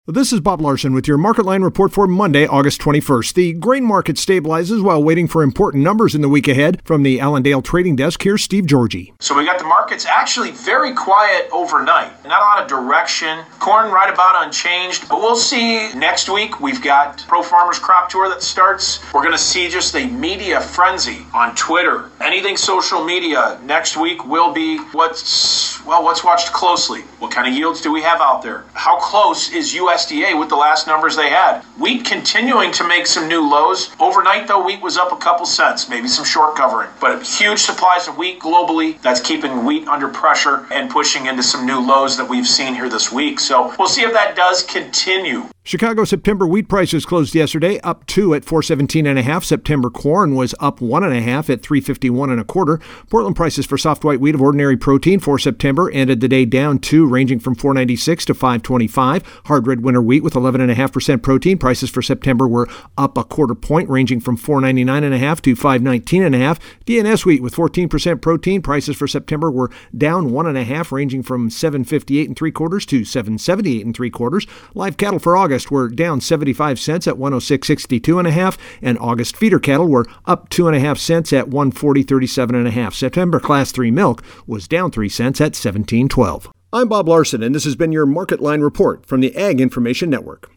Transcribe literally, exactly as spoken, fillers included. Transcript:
This is Bob Larson with your Market Line report for Monday, August twenty-first. The grain market stabilizes while waiting for important numbers in the week ahead. From the Allendale Trading Desk, here's Steve Georgie. So we got the markets actually very quiet overnight. Not a lot of direction. Corn right about unchanged. But we'll see next week. We've got Pro Farmers Crop Tour that starts. We're going to see just a media frenzy on Twitter. Anything social media next week will be what's, well, what's watched closely. What kind of yields do we have out there? How close is U S D A with the last numbers they had? Wheat continuing to make some new lows. Overnight, though, wheat was up a couple cents, maybe some short covering. But huge supplies of wheat globally. That's keeping wheat under pressure and pushing into some new lows that we've seen here this week. So we'll see if that does continue. Chicago September wheat prices closed yesterday up two at four seventeen and a half. September corn was up one and a half at three fifty-one and a quarter. Portland prices for soft white wheat of ordinary protein for September ended the day down two, ranging from four ninety-six to five twenty-five. Hard red winter wheat with eleven and a half percent protein prices for September were up a quarter point, ranging from four ninety-nine and a half to five nineteen and a half. D N S wheat with fourteen percent protein prices for September were down one and a half, ranging from seven fifty-eight and three quarters to seven seventy-eight and three quarters. Live cattle for August were down seventy-five cents at one oh six sixty-two and a half, and August feeder cattle were up two and a half cents at one forty thirty-seven and a half. September class three milk was down three cents at seventeen twelve. I'm Bob Larson, and this has been your Market Line report from the Ag Information Network.